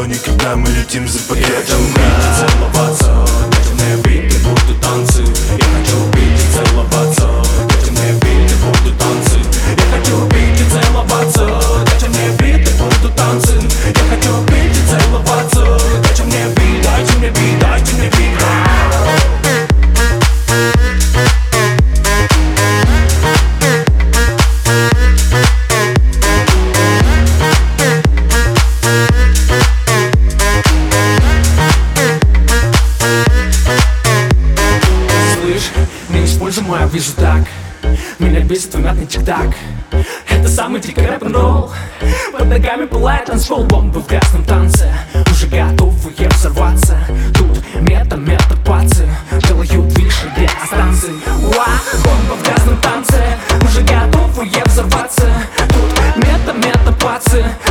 никогда мы летим за пакетом. Я хочу пить и целоваться, дайте мне бит и будут танцы. Я хочу пить и целоваться, дайте мне бит и будут танцы. Я хочу пить и целоваться, дайте мне бит и будут танцы. Я хочу пить и целоваться, дайте мне бит, дайте мне бит, дайте мне бит. Не используй мою визу так. Меня бесит твой мятный тик-так. Это самый дикий рэп-н-ролл. Под ногами пылает танцпол. Бомбы в грязном танце, уже готовые взорваться. Тут мета-пацы делают выше дистанции. Бомба в грязном танце, уже готовые взорваться. Тут мета-пацы